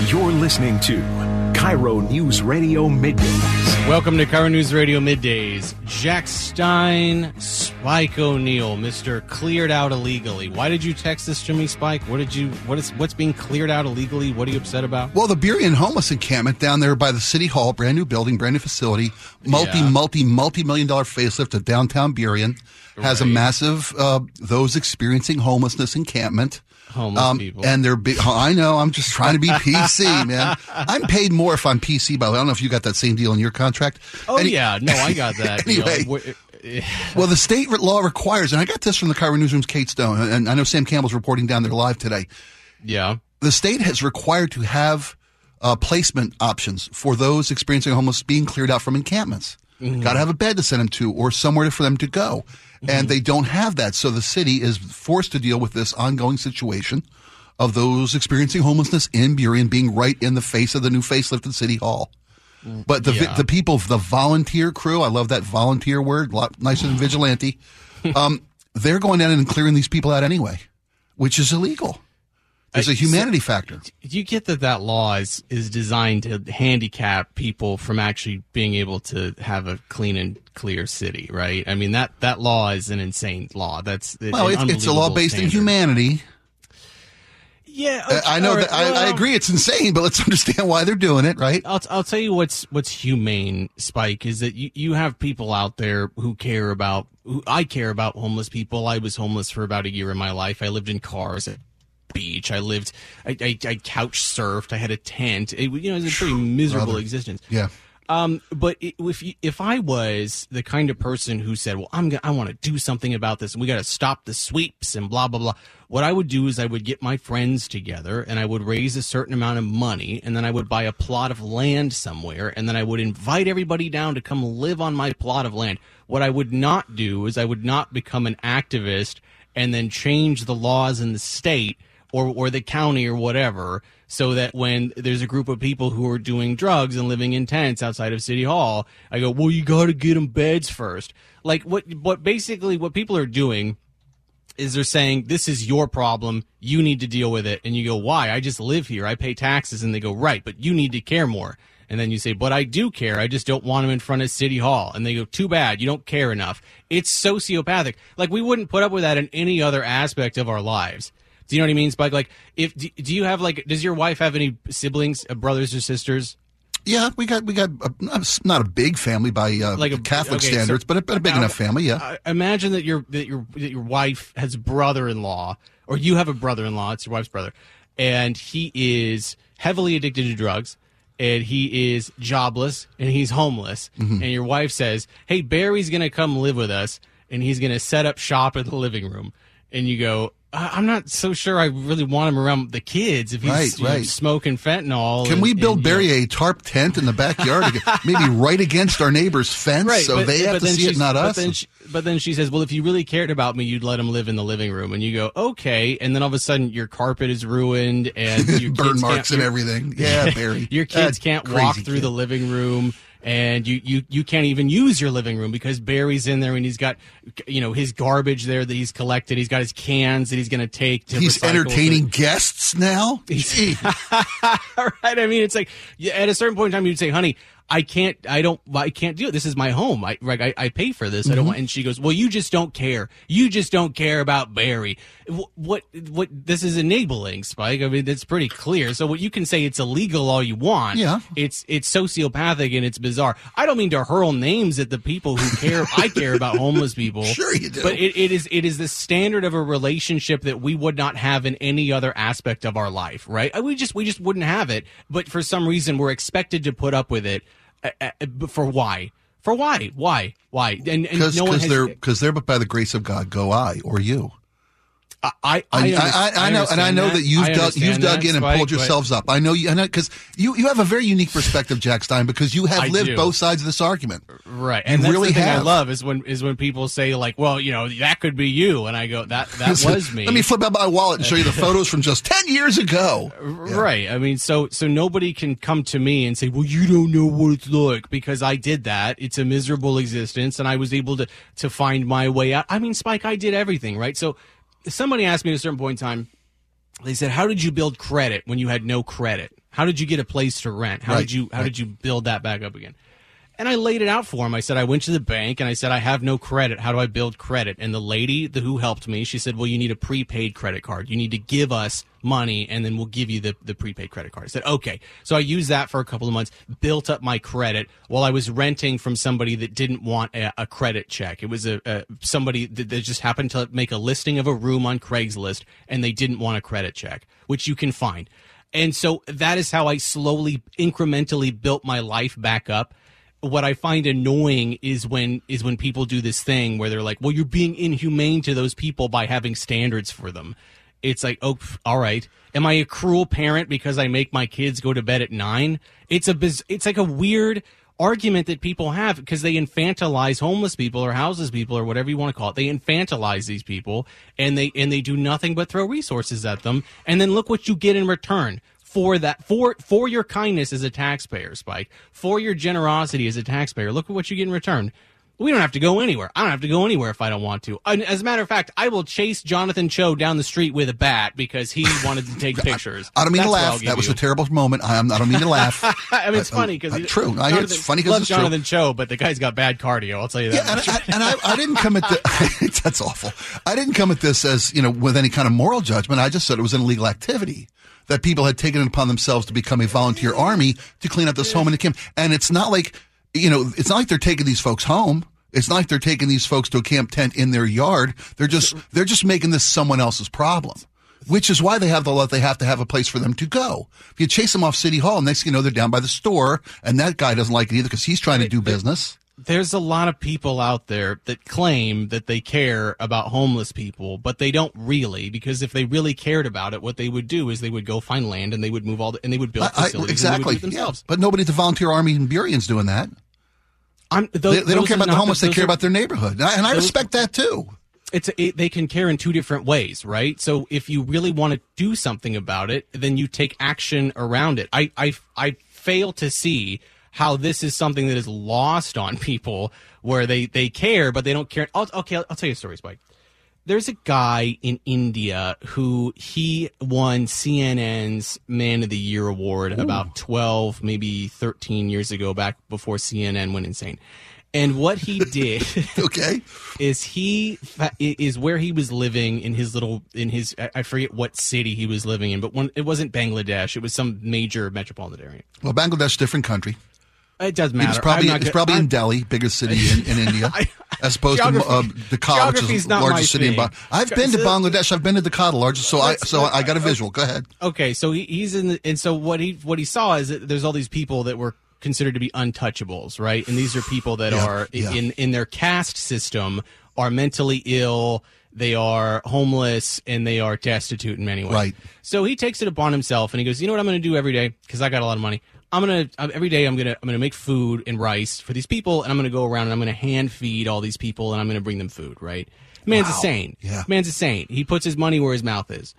You're listening to Cairo News Radio Middays. Welcome to Cairo News Radio Middays. Jack Stein, Spike O'Neill, Mr. Cleared Out Illegally. Why did you text this to me, Spike? What's being cleared out illegally? What are you upset about? Well, the Burien homeless encampment down there by the City Hall, brand new building, brand new facility, multi-million dollar facelift of downtown Burien, has a massive, those experiencing homelessness encampment. Homeless people. And they're big. I know. I'm just trying to be PC, man. I'm paid more if I'm PC, by the way. I don't know if you got that same deal in your contract. Oh, yeah. No, I got that anyway, deal. Well, the state law requires, and I got this from the Cairo Newsroom's Kate Stone, and I know Sam Campbell's reporting down there live today. Yeah. The state has required to have placement options for those experiencing homeless being cleared out from encampments. Mm-hmm. Got to have a bed to send them to or somewhere for them to go. And they don't have that. So the city is forced to deal with this ongoing situation of those experiencing homelessness in Burien being right in the face of the new facelifted City Hall. But the people, the volunteer crew, I love that volunteer word, a lot nicer than vigilante, they're going down and clearing these people out anyway, which is illegal. There's a humanity factor. You get that law is designed to handicap people from actually being able to have a clean and clear city, right? I mean, that law is an insane law. It's a law based in humanity. Yeah, I know that. I agree, it's insane, but let's understand why they're doing it, right? I'll tell you what's humane, Spike, is that you have people out there who I care about homeless people. I was homeless for about a year in my life. I lived in cars at beach. I couch surfed. I had a tent. It was a pretty miserable existence. Yeah. But if I was the kind of person who said, well, I want to do something about this and we got to stop the sweeps and blah, blah, blah. What I would do is I would get my friends together and I would raise a certain amount of money and then I would buy a plot of land somewhere and then I would invite everybody down to come live on my plot of land. What I would not do is I would not become an activist and then change the laws in the state or the county or whatever, so that when there's a group of people who are doing drugs and living in tents outside of City Hall, I go, well, you got to get them beds first. Like what people are doing is they're saying, this is your problem, you need to deal with it. And you go, why? I just live here, I pay taxes. And they go, right, but you need to care more. And then you say, but I do care, I just don't want them in front of City Hall. And they go, too bad, you don't care enough. It's sociopathic. Like, we wouldn't put up with that in any other aspect of our lives. Do you know what I mean, Spike? Like, do you have does your wife have any siblings, brothers or sisters? Yeah, we got not a big family by Catholic standards, but a big enough family. Yeah. Imagine that your wife has a brother-in-law, or you have a brother-in-law. It's your wife's brother, and he is heavily addicted to drugs, and he is jobless, and he's homeless. Mm-hmm. And your wife says, "Hey, Barry's gonna come live with us, and he's gonna set up shop in the living room." And you go, I'm not so sure I really want him around the kids if he's smoking fentanyl. Can we build Barry a tarp tent in the backyard, maybe right against our neighbor's fence, they have to see it, not us? But then she says, well, if you really cared about me, you'd let him live in the living room. And you go, okay. And then all of a sudden, your carpet is ruined and your burn marks and everything. Yeah, Barry. Your kids can't walk through the living room. And you can't even use your living room because Barry's in there and he's got, his garbage there that he's collected. He's got his cans that he's going to take to He's entertaining guests now? Right. I mean, it's like at a certain point in time, you'd say, honey, I can't do it. This is my home. I pay for this. I don't want, and she goes, well, you just don't care. You just don't care about Barry. What, this is enabling, Spike. I mean, that's pretty clear. So what you can say, it's illegal all you want. Yeah. It's sociopathic and it's bizarre. I don't mean to hurl names at the people who care. I care about homeless people. Sure you do. But it is the standard of a relationship that we would not have in any other aspect of our life, right? We just wouldn't have it. But for some reason, we're expected to put up with it. For why? For why? Why? And no one because they're but by the grace of God go I or you. I know, and I know that you've dug in and pulled yourselves up. I know because you have a very unique perspective, Jack Stein, because you have lived both sides of this argument. Right, and that's the thing I love is when people say like, well, that could be you, and I go, that was me. Let me flip out my wallet and show you the photos from just 10 years ago. Yeah. Right. I mean, so nobody can come to me and say, well, you don't know what it's like because I did that. It's a miserable existence, and I was able to find my way out. I mean, Spike, I did everything, right? So. Somebody asked me at a certain point in time, They said, how did you build credit when you had no credit? How did you get a place to rent? How did you build that back up again? And I laid it out for him. I said, I went to the bank and I said, I have no credit. How do I build credit? And the lady who helped me, she said, well, you need a prepaid credit card. You need to give us money and then we'll give you the prepaid credit card. I said, okay. So I used that for a couple of months, built up my credit while I was renting from somebody that didn't want a credit check. It was somebody that just happened to make a listing of a room on Craigslist and they didn't want a credit check, which you can find. And so that is how I slowly, incrementally built my life back up. What I find annoying is when people do this thing where they're like, well, you're being inhumane to those people by having standards for them. It's like, oh, all right. Am I a cruel parent because I make my kids go to bed at 9? It's like a weird argument that people have because they infantilize homeless people or houseless people or whatever you want to call it. They infantilize these people and they do nothing but throw resources at them. And then look what you get in return. For that, for your kindness as a taxpayer, Spike, for your generosity as a taxpayer, look at what you get in return. We don't have to go anywhere. I don't have to go anywhere if I don't want to. And as a matter of fact, I will chase Jonathan Cho down the street with a bat because he wanted to take pictures. I don't mean to laugh. That was a terrible moment. I don't mean to laugh. I mean, it's funny because true. It's funny because it's true. Jonathan Cho, but the guy's got bad cardio. I'll tell you that. Yeah, and I didn't come at that's awful. I didn't come at this as with any kind of moral judgment. I just said it was an illegal activity that people had taken it upon themselves to become a volunteer army to clean up this home in the camp. And it's not like, it's not like they're taking these folks home. It's not like they're taking these folks to a camp tent in their yard. They're just making this someone else's problem, which is why they have they have to have a place for them to go. If you chase them off City Hall, next thing you know, they're down by the store, and that guy doesn't like it either because he's trying to do business. There's a lot of people out there that claim that they care about homeless people, but they don't really, because if they really cared about it, what they would do is they would go find land and they would move and they would build facilities exactly. and they would do it themselves. Yeah. But nobody at the Volunteer Army in Burion's doing that. They don't care about the homeless, they care about their neighborhood. And I respect that too. They can care in two different ways, right? So if you really want to do something about it, then you take action around it. I fail to see how this is something that is lost on people where they care, but they don't care. I'll tell you a story, Spike. There's a guy in India who he won CNN's Man of the Year award about 12, maybe 13 years ago, back before CNN went insane. And what he did is where he was living in his I forget what city he was living in, but it wasn't Bangladesh. It was some major metropolitan area. Well, Bangladesh, different country. It doesn't matter. It's probably in Delhi, biggest city in India, as opposed to Dhaka, which is the largest city in Bangladesh. I've been to Bangladesh. I've been to Dhaka, the largest. So I got a visual. Go ahead. Okay, so he's in, and so what he saw is that there's all these people that were considered to be untouchables, right? And these are people that are in their caste system are mentally ill. They are homeless and they are destitute in many ways. Right. So he takes it upon himself and he goes, you know what I'm going to do every day? Because I got a lot of money. Every day I'm going to make food and rice for these people, and I'm going to go around and I'm going to hand feed all these people and I'm going to bring them food, right? Man's insane. Yeah. Man's insane. He puts his money where his mouth is.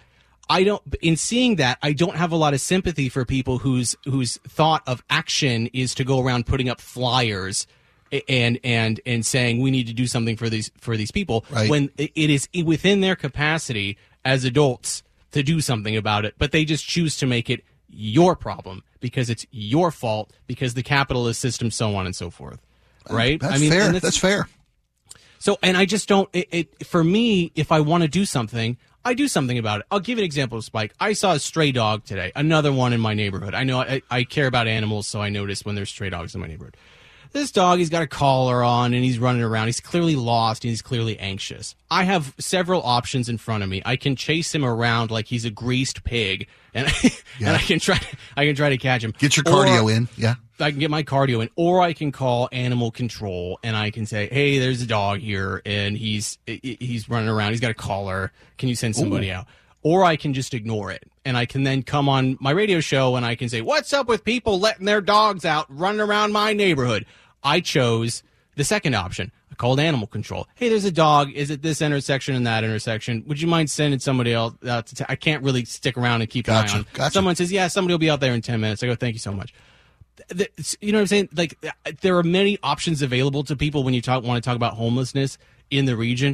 In seeing that, I don't have a lot of sympathy for people whose thought of action is to go around putting up flyers and saying we need to do something for these people, right, when it is within their capacity as adults to do something about it, but they just choose to make it your problem because it's your fault because the capitalist system, so on and so forth. Right? That's fair. That's fair. So, and I just don't. For me, if I want to do something, I do something about it. I'll give you an example, Spike. I saw a stray dog today, another one in my neighborhood. I know I care about animals, so I notice when there's stray dogs in my neighborhood. This dog, he's got a collar on, and he's running around. He's clearly lost, and he's clearly anxious. I have several options in front of me. I can chase him around like he's a greased pig, and I can try to catch him. Get your cardio in, yeah. I can get my cardio in, or I can call animal control, and I can say, hey, there's a dog here, and he's running around. He's got a collar. Can you send somebody out? Or I can just ignore it, and I can then come on my radio show, and I can say, what's up with people letting their dogs out running around my neighborhood? I chose the second option. I called animal control. Hey, there's a dog. Is it this intersection and that intersection? Would you mind sending somebody else out to I can't really stick around and keep an eye on. Gotcha. Someone says, yeah, somebody will be out there in 10 minutes. I go, thank you so much. You know what I'm saying? Like, there are many options available to people when you want to talk about homelessness in the region.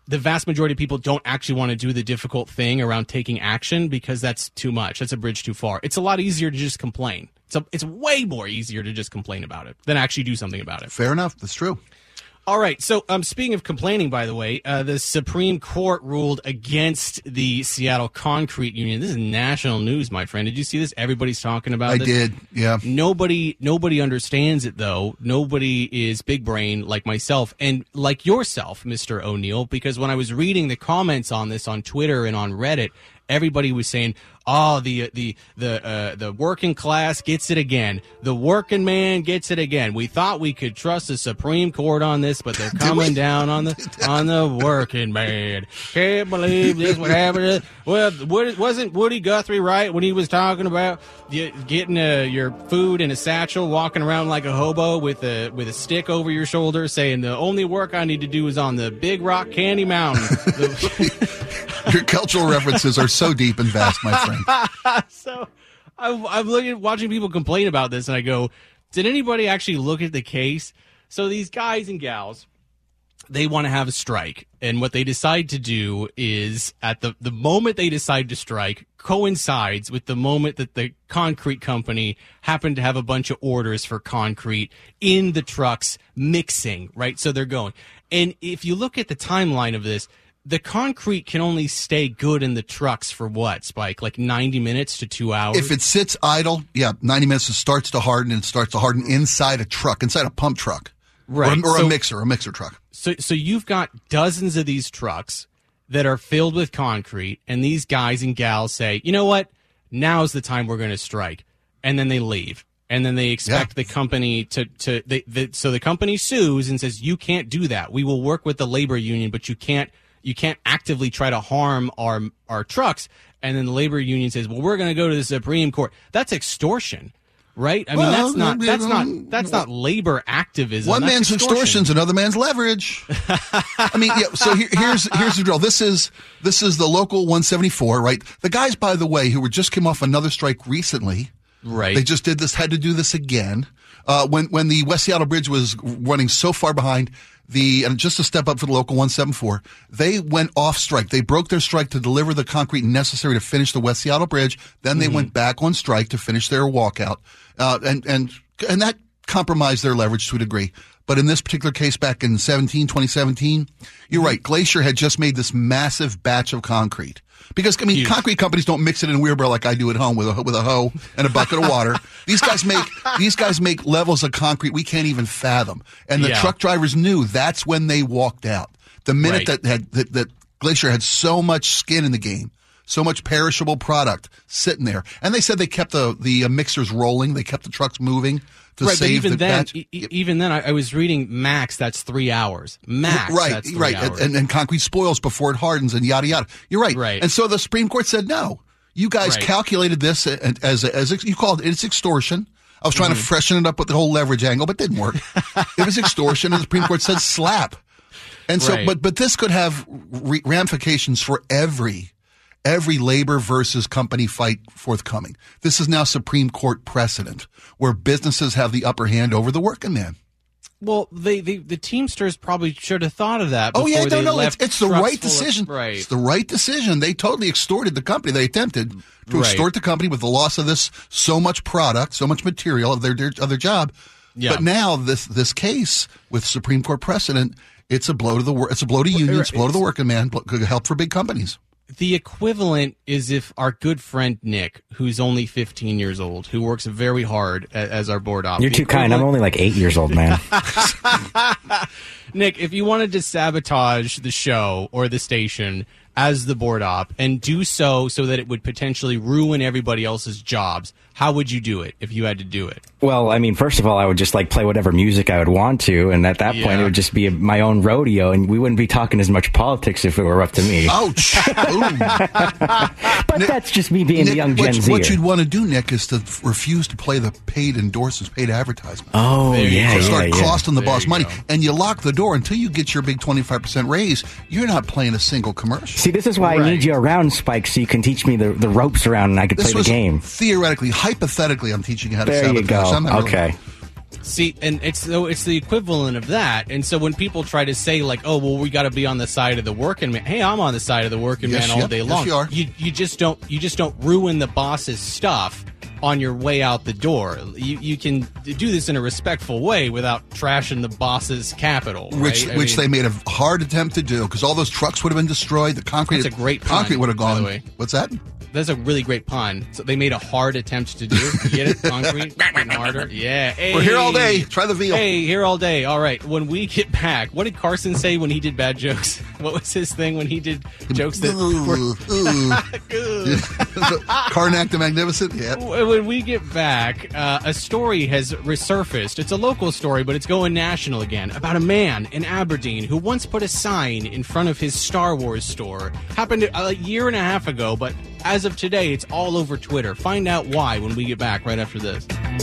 the vast majority of people don't actually want to do the difficult thing around taking action because that's too much. That's a bridge too far. It's a lot easier to just complain. It's way more easier to just complain about it than actually do something about it. Fair enough. That's true. All right. So, speaking of complaining, by the way, the Supreme Court ruled against the Seattle Concrete Union. This is national news, my friend. Did you see this? Everybody's talking about this. I did. Yeah. Nobody understands it, though. Nobody is big brain like myself and like yourself, Mr. O'Neill, because when I was reading the comments on this on Twitter and on Reddit, everybody was saying, "Oh, the working class gets it again. The working man gets it again. We thought we could trust the Supreme Court on this, but they're coming down on the working man. Can't believe this would happen." Well, wasn't Woody Guthrie right when he was talking about getting your food in a satchel, walking around like a hobo with a stick over your shoulder, saying the only work I need to do is on the Big Rock Candy Mountain. Your cultural references are so deep and vast, my friend. So I'm watching people complain about this, and I go, did anybody actually look at the case? So these guys and gals, they want to have a strike, and what they decide to do is at the moment they decide to strike coincides with the moment that the concrete company happened to have a bunch of orders for concrete in the trucks mixing, right? So they're going. And if you look at the timeline of this, the concrete can only stay good in the trucks for what, Spike? Like 90 minutes to 2 hours? If it sits idle, 90 minutes, it starts to harden, and it starts to harden inside a truck, inside a pump truck. Right. Or a mixer truck. So you've got dozens of these trucks that are filled with concrete, and these guys and gals say, you know what? Now's the time we're going to strike. And then they leave. And then they expect the company so the company sues and says, you can't do that. We will work with the labor union, but you can't actively try to harm our trucks. And then the labor union says, well, we're going to go to the Supreme Court. That's extortion, right? I mean, that's not labor activism. One man's extortion is another man's leverage. I mean, so here's the drill. This is the local 174, right? The guys, by the way, who just came off another strike recently. Right. They just had to do this again. When the West Seattle Bridge was running so far behind, and just to step up for the local 174, they went off strike. They broke their strike to deliver the concrete necessary to finish the West Seattle Bridge. Then they went back on strike to finish their walkout. And that compromised their leverage to a degree. But in this particular case back in 2017, you're right. Glacier had just made this massive batch of concrete. Because, I mean, concrete companies don't mix it in a wheelbarrow like I do at home with a hoe and a bucket of water. These guys make levels of concrete we can't even fathom. And the truck drivers knew that's when they walked out. The minute that Glacier had so much skin in the game, so much perishable product sitting there. And they said they kept the mixers rolling. They kept the trucks moving to save the batch. Even then, I was reading max, that's 3 hours. Max, that's 3 hours. And concrete spoils before it hardens and yada, yada. You're right. And so the Supreme Court said, no, you guys calculated this as you called it, it's extortion. I was trying to freshen it up with the whole leverage angle, but it didn't work. It was extortion, and the Supreme Court said slap. And so, but this could have ramifications for every labor versus company fight forthcoming. This is now Supreme Court precedent where businesses have the upper hand over the working man. Well, the Teamsters probably should have thought of that. Oh, yeah, it's the right decision. It's the right decision. They totally extorted the company. They attempted to extort the company with the loss of this so much product, so much material of their job. Yeah. But now this case with Supreme Court precedent, it's a blow to unions, it's a blow to the working man, help for big companies. The equivalent is if our good friend Nick, who's only 15 years old, who works very hard as our board op. You're too kind. I'm only like 8 years old, man. Nick, if you wanted to sabotage the show or the station as the board op and do so that it would potentially ruin everybody else's jobs, how would you do it if you had to do it? Well, I mean, first of all, I would just play whatever music I would want to, and at that point, it would just be my own rodeo, and we wouldn't be talking as much politics if it were up to me. Ouch! But Nick, that's just me being Nick, the young Gen Z. What you'd want to do, Nick, is to refuse to play the paid endorsements, paid advertisements. Oh, start costing the boss money, and you lock the door until you get your big 25% raise. You're not playing a single commercial. See, this is why I need you around, Spike, so you can teach me the ropes around, and I can play the game. Theoretically, hypothetically, I'm teaching you how to sabotage. There you go. Okay. See, and it's the equivalent of that. And so when people try to say like, "Oh, well, we got to be on the side of the working man," hey, I'm on the side of the working man all day long. Yes, you are. You just don't ruin the boss's stuff on your way out the door. You can do this in a respectful way without trashing the boss's capital, right? Which they made a hard attempt to do, because all those trucks would have been destroyed. The concrete, That's a great pun, concrete would have gone. by the way. What's that? That's a really great pun. So they made a hard attempt to do. You get it? Concrete? Getting harder? Yeah. Hey. We're here all day. Try the veal. Hey, here all day. All right. When we get back, what did Carson say when he did bad jokes? What was his thing when he did jokes that were... Karnak the Magnificent? Yeah. When we get back, a story has resurfaced. It's a local story, but it's going national again, about a man in Aberdeen who once put a sign in front of his Star Wars store. Happened a year and a half ago, but as of today, it's all over Twitter. Find out why when we get back right after this.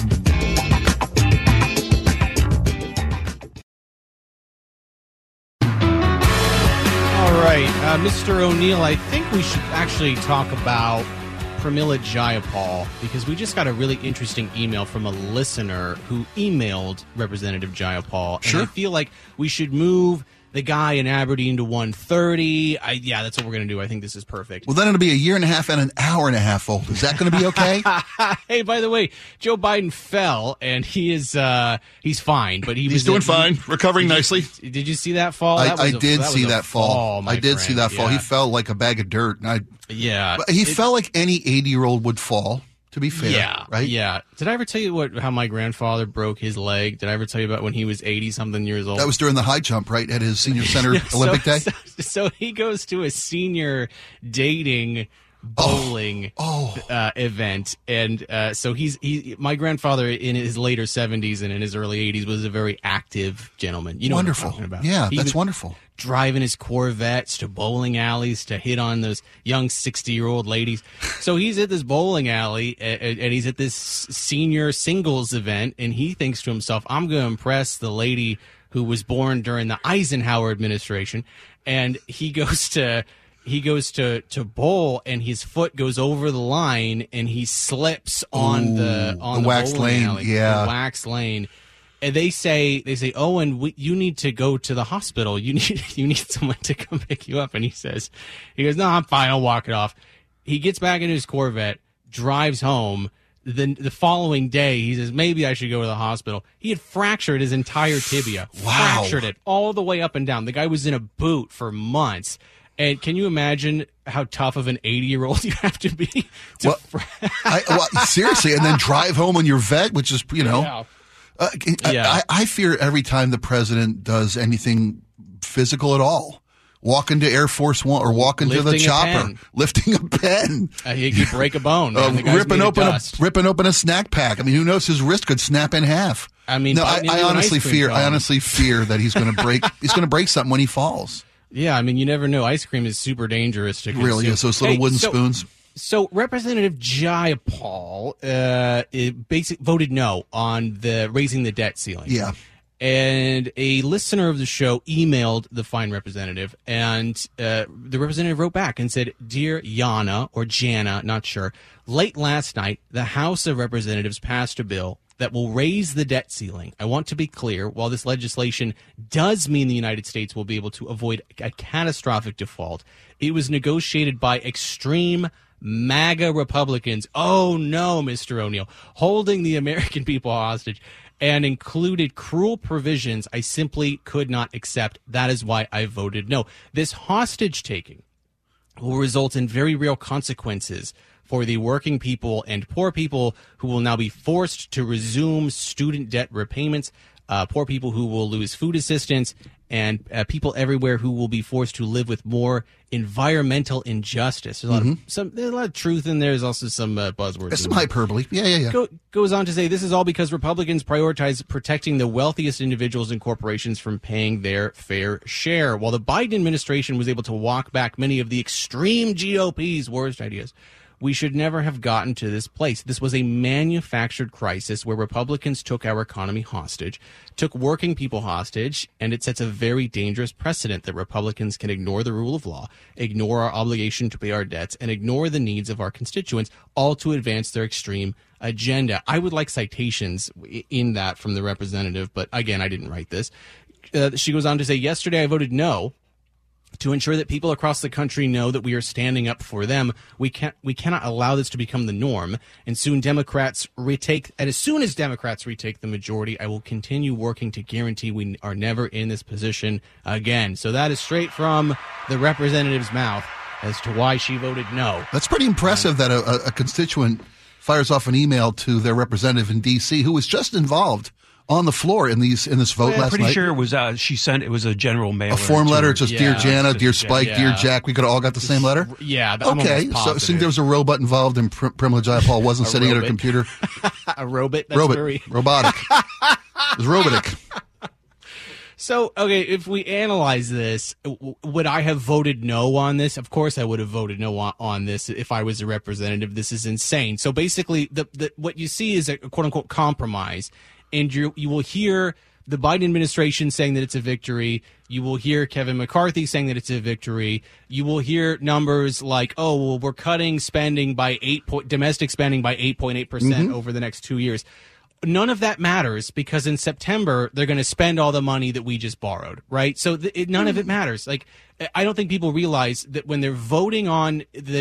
All right, Mr. O'Neill, I think we should actually talk about Pramila Jayapal, because we just got a really interesting email from a listener who emailed Representative Jayapal. Sure. And I feel like we should move the guy in Aberdeen to 130. Yeah, that's what we're going to do. I think this is perfect. Well, then it'll be a year and a half and an hour and a half old. Is that going to be okay? Hey, by the way, Joe Biden fell, and he's fine, but he's doing fine, recovering nicely. Did you see that fall? I did see that fall. I did see that fall. He fell like a bag of dirt. Yeah. He fell like any 80-year-old would fall, to be fair. Yeah. Right? Yeah. Did I ever tell you how my grandfather broke his leg? Did I ever tell you about when he was 80-something years old? That was during the high jump, right? At his senior center Olympic day? So he goes to a senior dating bowling event, and so my grandfather in his later 70s and in his early 80s was a very active gentleman. You know wonderful. What I'm talking about. Yeah, He that's was wonderful. Driving his Corvettes to bowling alleys to hit on those young 60-year-old ladies. So he's at this bowling alley, and he's at this senior singles event, and he thinks to himself, I'm going to impress the lady who was born during the Eisenhower administration. And he goes to bowl, and his foot goes over the line, and he slips on the wax lane. alley, yeah, the wax lane. And they say, Owen, you need to go to the hospital. You need someone to come pick you up. And he goes, no, I'm fine. I'll walk it off. He gets back in his Corvette, drives home. Then the following day, he says, maybe I should go to the hospital. He had fractured his entire tibia. Wow. Fractured it all the way up and down. The guy was in a boot for months. And can you imagine how tough of an 80-year-old you have to be? Seriously, and then drive home on your vet, which is, Yeah. I fear every time the president does anything physical at all. Walk into Air Force One or walk into the chopper, lifting a pen. He could break a bone. Man. Ripping open a snack pack. I mean, who knows? His wrist could snap in half. I mean, no, I honestly fear that he's going to break. He's going to break something when he falls. Yeah, I mean, you never know. Ice cream is super dangerous to consume. Really is. Those little wooden spoons. So Representative Jayapal voted no on the raising the debt ceiling. Yeah. And a listener of the show emailed the fine representative, and the representative wrote back and said, Dear Yana, or Jana, not sure, late last night, the House of Representatives passed a bill that will raise the debt ceiling. I want to be clear, while this legislation does mean the United States will be able to avoid a catastrophic default, it was negotiated by extreme MAGA Republicans, oh no, Mr. O'Neill, holding the American people hostage, and included cruel provisions I simply could not accept. That is why I voted no. This hostage taking will result in very real consequences for the working people and poor people who will now be forced to resume student debt repayments, poor people who will lose food assistance, and people everywhere who will be forced to live with more environmental injustice. There's a lot of truth in there. There's also some buzzwords. There's some hyperbole. Yeah. Goes on to say, this is all because Republicans prioritize protecting the wealthiest individuals and corporations from paying their fair share, while the Biden administration was able to walk back many of the extreme GOP's worst ideas. We should never have gotten to this place. This was a manufactured crisis where Republicans took our economy hostage, took working people hostage, and it sets a very dangerous precedent that Republicans can ignore the rule of law, ignore our obligation to pay our debts, and ignore the needs of our constituents, all to advance their extreme agenda. I would like citations in that from the representative, but again, I didn't write this. She goes on to say, yesterday I voted no to ensure that people across the country know that we are standing up for them. We cannot allow this to become the norm. And as soon as Democrats retake the majority, I will continue working to guarantee we are never in this position again. So that is straight from the representative's mouth as to why she voted no. That's pretty impressive that a constituent fires off an email to their representative in D.C. who was just involved on the floor in this vote last night. I'm pretty sure it was she sent it was a general mail. A form letter, just Dear Jana, Dear Spike, Dear Jack. We could have all got the same letter? Yeah. Okay, so there was a robot involved and Pramila Jayapal wasn't sitting at her computer. A robot? That's robotic. It was robotic. So, okay, if we analyze this, would I have voted no on this? Of course I would have voted no on this if I was a representative. This is insane. So basically, what you see is a quote-unquote compromise. And you will hear the Biden administration saying that it's a victory. You will hear Kevin McCarthy saying that it's a victory. You will hear numbers like, oh, well, we're cutting spending by domestic spending by 8.8% over the next 2 years. None of that matters because in September, they're going to spend all the money that we just borrowed, right? So none of it matters. Like, I don't think people realize that when they're voting on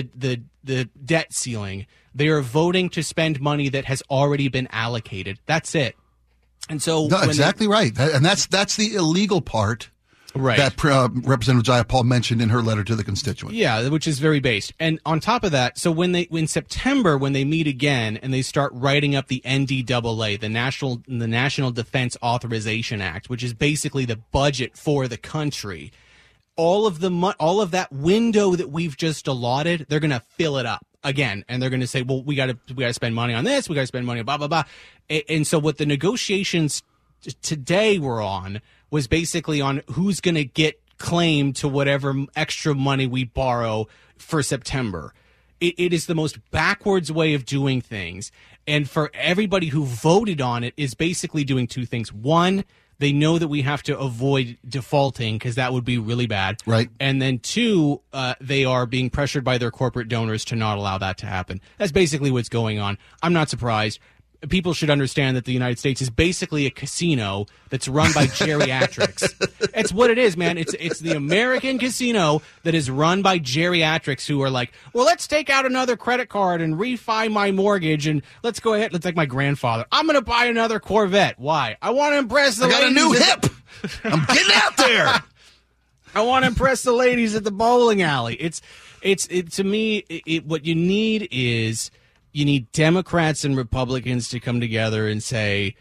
the debt ceiling, they are voting to spend money that has already been allocated. That's it. And so exactly right. And that's the illegal part right. that Representative Jayapal mentioned in her letter to the constituent. Yeah, which is very based. And on top of that, so in September, when they meet again and they start writing up the NDAA, the National Defense Authorization Act, which is basically the budget for the country, all of that window that we've just allotted, they're going to fill it up again, and they're going to say, well, we got to spend money on this, we got to spend money on blah blah blah. And so what the negotiations today were on was basically on who's going to get claim to whatever extra money we borrow for September. It is the most backwards way of doing things, and for everybody who voted on it is basically doing two things. One, they know that we have to avoid defaulting because that would be really bad. Right. And then two, they are being pressured by their corporate donors to not allow that to happen. That's basically what's going on. I'm not surprised. People should understand that the United States is basically a casino that's run by geriatrics. It's what it is, man. It's the American casino that is run by geriatrics who are like, well, let's take out another credit card and refi my mortgage and let's go ahead. Let's like my grandfather. I'm going to buy another Corvette. Why? I want to impress the ladies. I got a new hip. I'm getting out there. I want to impress the ladies at the bowling alley. It's to me, what you need is you need Democrats and Republicans to come together and say,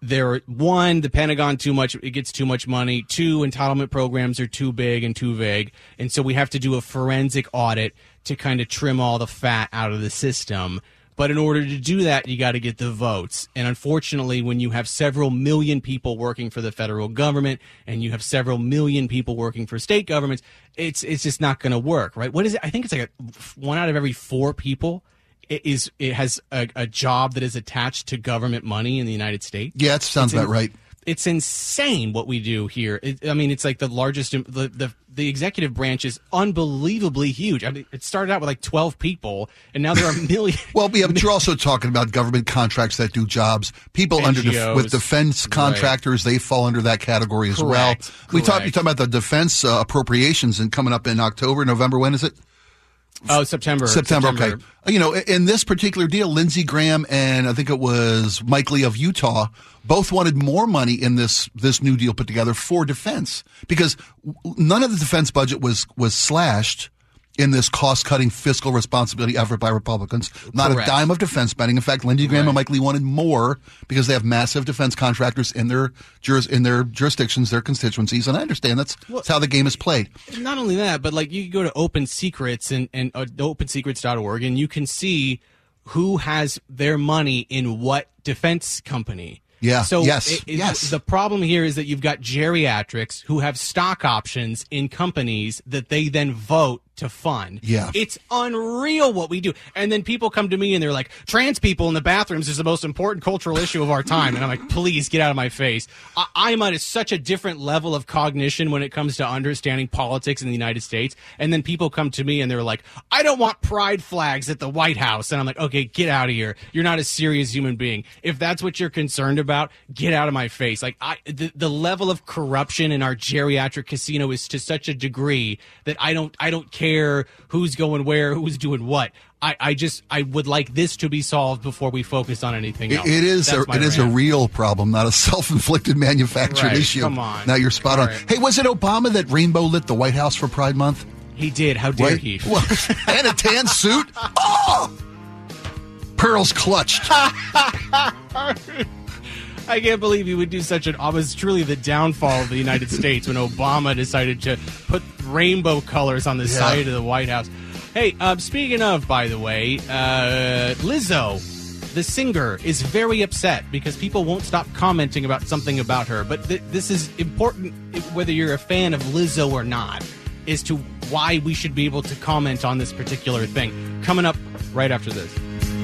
one, the Pentagon it gets too much money. Two, entitlement programs are too big and too vague. And so we have to do a forensic audit to kind of trim all the fat out of the system. But in order to do that, you got to get the votes. And unfortunately, when you have several million people working for the federal government and you have several million people working for state governments, it's just not going to work, right? What is it? I think it's like 1 out of every 4 people it has a job that is attached to government money in the United States. Yeah, that sounds about right. It's insane what we do here. It's like the largest. The executive branch is unbelievably huge. I mean, it started out with like 12 people, and now there are millions. Well, yeah, but you're also talking about government contracts that do jobs. People NGOs, with defense contractors, right. They fall under that category as well. You talk about the defense appropriations and coming up in October, November. When is it? Oh, September. Okay. You know, in this particular deal, Lindsey Graham and I think it was Mike Lee of Utah both wanted more money in this new deal put together for defense because none of the defense budget was slashed in this cost-cutting fiscal responsibility effort by Republicans. Not Correct. A dime of defense spending. In fact, Lindsey Graham and Mike Lee wanted more because they have massive defense contractors in their jurisdictions, their constituencies, and I understand that's how the game is played. Not only that, but like you can go to Open Secrets and opensecrets.org and you can see who has their money in what defense company. Yeah. So Yes. Yes. the problem here is that you've got geriatrics who have stock options in companies that they then vote to fund. Yeah. It's unreal what we do. And then people come to me and they're like, trans people in the bathrooms is the most important cultural issue of our time. And I'm like, please get out of my face. I'm at such a different level of cognition when it comes to understanding politics in the United States. And then people come to me and they're like, I don't want pride flags at the White House. And I'm like, okay, get out of here. You're not a serious human being. If that's what you're concerned about, get out of my face. Like the level of corruption in our geriatric casino is to such a degree that I don't care who's going where, who's doing what. I would like this to be solved before we focus on anything else. It is a real problem, not a self-inflicted manufactured issue. Come on. Now you're spot on. Right. Hey, was it Obama that rainbow lit the White House for Pride Month? He did. How dare he? Well, and a tan suit? Oh! Pearls clutched. I can't believe he would do such an... It was truly the downfall of the United States when Obama decided to put rainbow colors on the side of the White House. Hey, speaking of, by the way, Lizzo, the singer, is very upset because people won't stop commenting about something about her. But this is important, whether you're a fan of Lizzo or not, as to why we should be able to comment on this particular thing. Coming up right after this.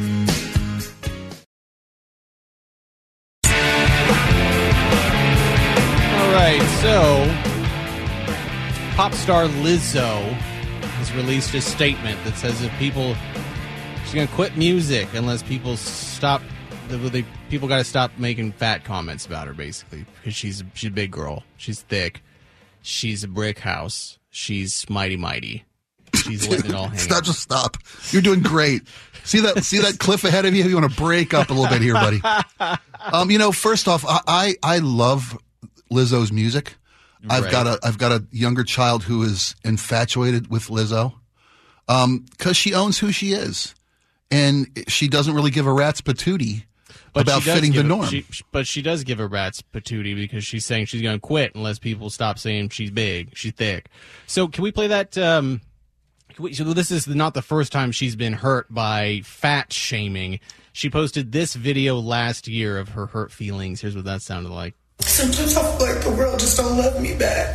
All right, so pop star Lizzo has released a statement that says if she's going to quit music unless people stop. People got to stop making fat comments about her, basically, because she's a big girl, she's thick, she's a brick house, she's mighty. She's letting it all hang. Stop. You're doing great. See that cliff ahead of you? You want to break up a little bit here, buddy. First off, I love Lizzo's music. I've got a younger child who is infatuated with Lizzo because she owns who she is, and she doesn't really give a rat's patootie about fitting the norm. But she does give a rat's patootie because she's saying she's going to quit unless people stop saying she's big, she's thick. So can we play that? So this is not the first time she's been hurt by fat shaming. She posted this video last year of her hurt feelings. Here's what that sounded like. Sometimes I feel like the world just don't love me back.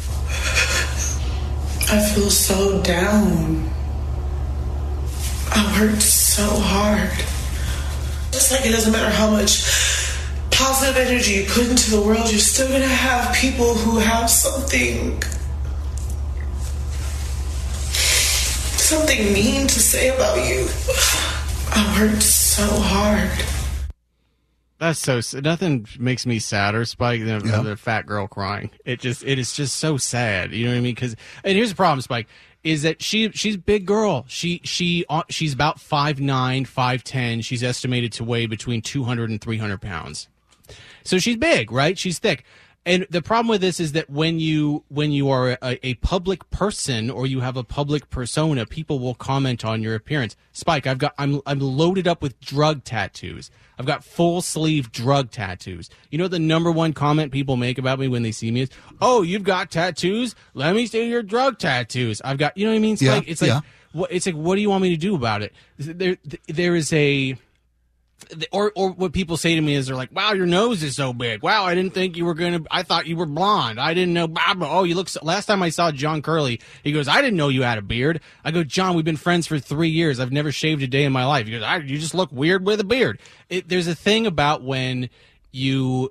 I feel so down. I worked so hard. Just like it doesn't matter how much positive energy you put into the world, you're still gonna have people who have something mean to say about you. I worked so hard. That's so. Nothing makes me sadder, Spike, than a fat girl crying. It is just so sad. You know what I mean? And here's the problem, Spike, is that she's a big girl. She's about 5'9", 5'10". She's estimated to weigh between 200 and 300 pounds. So she's big, right? She's thick. And the problem with this is that when you are a public person or you have a public persona, people will comment on your appearance. Spike, I'm loaded up with drug tattoos. I've got full sleeve drug tattoos. You know the number one comment people make about me when they see me is, "Oh, you've got tattoos? Let me see your drug tattoos." I've got, you know what I mean? Spike? It's like what do you want me to do about it? There is a. Or what people say to me is they're like, "Wow, your nose is so big. Wow, I didn't think you were I thought you were blonde. I didn't know. Oh, you look last time I saw John Curley, he goes, I didn't know you had a beard." I go, "John, we've been friends for 3 years. I've never shaved a day in my life." He goes, "You just look weird with a beard." There's a thing about when you're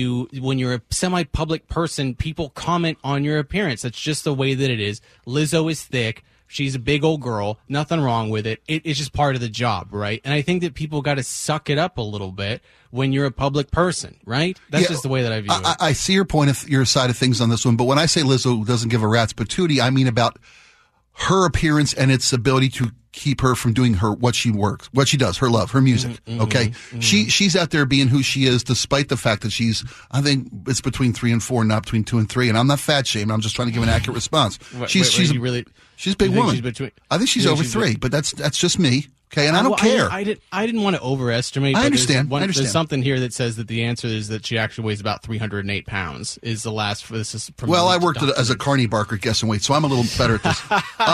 a semi-public person, people comment on your appearance. That's just the way that it is. Lizzo is thick. She's a big old girl. Nothing wrong with it. It's just part of the job, right? And I think that people got to suck it up a little bit when you're a public person, right? That's just the way that I view it. I see your point, your side of things on this one. But when I say Lizzo doesn't give a rat's patootie, I mean about her appearance and its ability to keep her from doing what she does, her love, her music. Okay. She's out there being who she is, despite the fact that I think it's between 3 and 4, not between 2 and 3. And I'm not fat shaming. I'm just trying to give an accurate response. She's a big woman. I think she's over 3, but that's just me. Okay. And I don't care. I didn't want to overestimate. I understand. There's something here that says that the answer is that she actually weighs about 308 pounds is the last for this. Is from I worked as a carny barker guessing weight, so I'm a little better at this.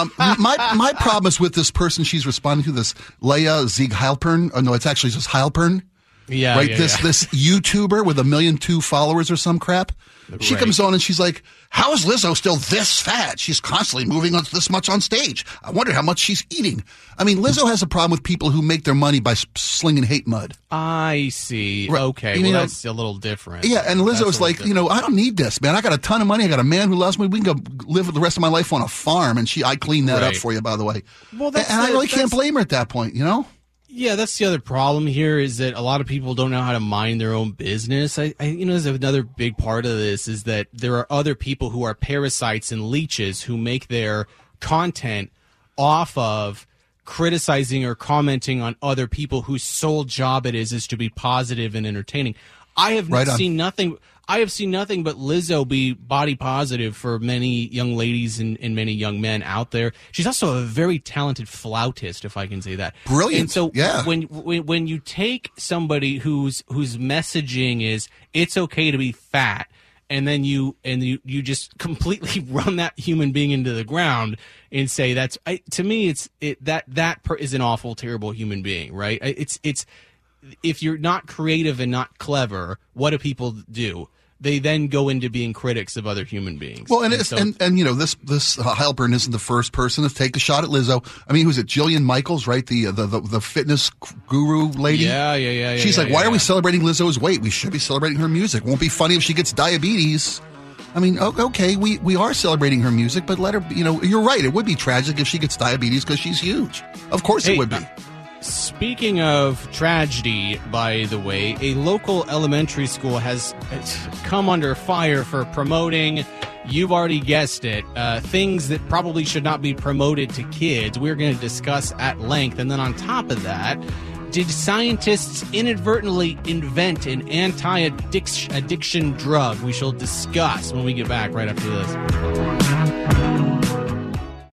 My problem is with this person she's responding to, this Leah Zieg Heilpern. Oh, no, it's actually just Heilpern. Yeah, right. yeah, This YouTuber with 1.2 million followers or some crap. She Right. comes on and she's like, "How is Lizzo still this fat? She's constantly moving on this much on stage. I wonder how much she's eating." I mean, Lizzo has a problem with people who make their money by slinging hate mud. I see. Right. Okay, You well, know- that's a little different. Yeah, and That's a Lizzo's little like, different. I don't need this, man. I got a ton of money. I got a man who loves me. We can go live the rest of my life on a farm, and I clean that up Right. for you, by the way. Well, that's and I the- really can't that's- blame her at that point, Yeah, that's the other problem here is that a lot of people don't know how to mind their own business. There's another big part of this is that there are other people who are parasites and leeches who make their content off of criticizing or commenting on other people whose sole job it is to be positive and entertaining. I have Right on. seen nothing. I have seen nothing but Lizzo be body positive for many young ladies and many young men out there. She's also a very talented flautist, if I can say that. Brilliant. And so Yeah. when you take somebody whose messaging is it's okay to be fat, and then you just completely run that human being into the ground and say to me that is an awful, terrible human being, right? It's if you're not creative and not clever, what do people do? They then go into being critics of other human beings. Well, and so- this Heilpern isn't the first person to take a shot at Lizzo. I mean, who's it? Jillian Michaels, right? The fitness guru lady. Yeah. She's like, why are we celebrating Lizzo's weight? We should be celebrating her music. Won't be funny if she gets diabetes. I mean, okay, we are celebrating her music, but let her. You're right. It would be tragic if she gets diabetes because she's huge. Of course, it would be. Speaking of tragedy, by the way, a local elementary school has come under fire for promoting, you've already guessed it, things that probably should not be promoted to kids. We're going to discuss at length. And then on top of that, did scientists inadvertently invent an anti-addiction drug? We shall discuss when we get back right after this.